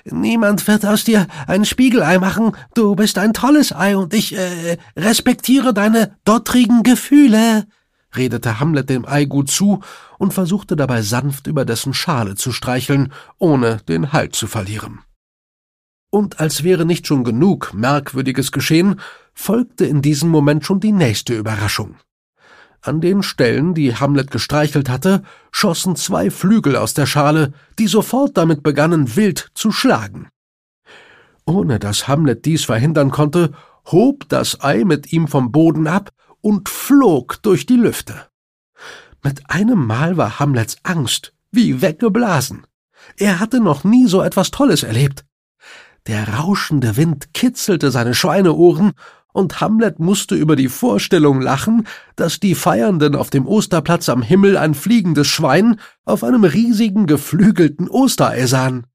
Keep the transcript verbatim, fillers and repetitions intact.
»Niemand wird aus dir ein Spiegelei machen. Du bist ein tolles Ei und ich äh, respektiere deine dottrigen Gefühle«, redete Hamlet dem Ei gut zu und versuchte dabei sanft über dessen Schale zu streicheln, ohne den Halt zu verlieren. Und als wäre nicht schon genug Merkwürdiges geschehen, folgte in diesem Moment schon die nächste Überraschung. An den Stellen, die Hamlet gestreichelt hatte, schossen zwei Flügel aus der Schale, die sofort damit begannen, wild zu schlagen. Ohne dass Hamlet dies verhindern konnte, hob das Ei mit ihm vom Boden ab und flog durch die Lüfte. Mit einem Mal war Hamlets Angst wie weggeblasen. Er hatte noch nie so etwas Tolles erlebt. Der rauschende Wind kitzelte seine Schweineohren, und Hamlet musste über die Vorstellung lachen, dass die Feiernden auf dem Osterplatz am Himmel ein fliegendes Schwein auf einem riesigen geflügelten Osterei sahen.